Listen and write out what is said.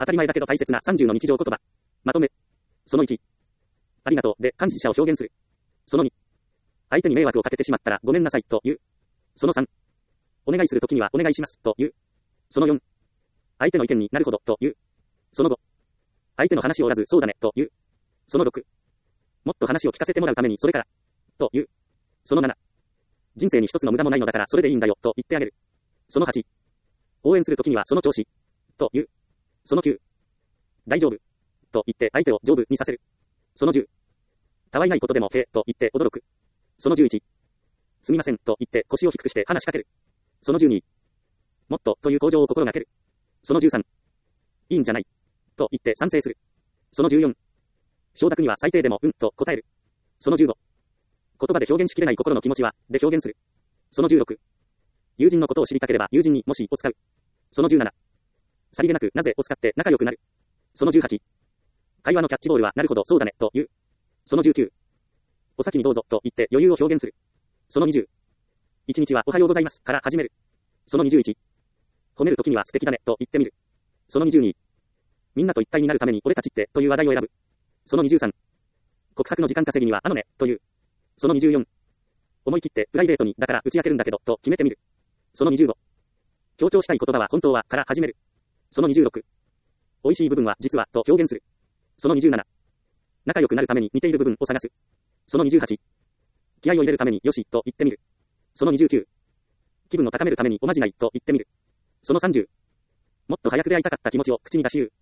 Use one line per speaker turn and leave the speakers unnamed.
当たり前だけど大切な30の日常言葉。まとめ。その1。ありがとうで感謝を表現する。その2。相手に迷惑をかけてしまったらごめんなさいと言う。その3。お願いするときにはお願いしますと言う。その4。相手の意見になるほどと言う。その5。相手の話を折らずそうだねと言う。その6。もっと話を聞かせてもらうためにそれから。と言う。その7。人生に一つの無駄もないのだからそれでいいんだよと言ってあげる。その8。応援するときにはその調子。と言う。その9。大丈夫。と言って相手を丈夫にさせる。その10。たわいないことでもへえと言って驚く。その11。すみませんと言って腰を低くして話しかける。その12。もっとという向上を心がける。その13。いいんじゃない。と言って賛成する。その14。承諾には最低でもうんと答える。その15。言葉で表現しきれない心の気持ちは、で表現する。その16。友人のことを知りたければ友人にもしを使う。その17。さりげなくなぜを使って仲良くなる。その18。会話のキャッチボールはなるほどそうだねと言う。その19。お先にどうぞと言って余裕を表現する。その20。一日はおはようございますから始める。その21。褒めるときには素敵だねと言ってみる。その22。みんなと一体になるために俺たちってという話題を選ぶ。その23。告白の時間稼ぎにはねという。その24。思い切ってプライベートにだから打ち明けるんだけどと決めてみる。その25。強調したい言葉は本当はから始める。その26。美味しい部分は実はと表現する。その27。仲良くなるために似ている部分を探す。その28。気合を入れるためによしと言ってみる。その29。気分を高めるためにおまじないと言ってみる。その30。もっと早く出会いたかった気持ちを口に出し言う。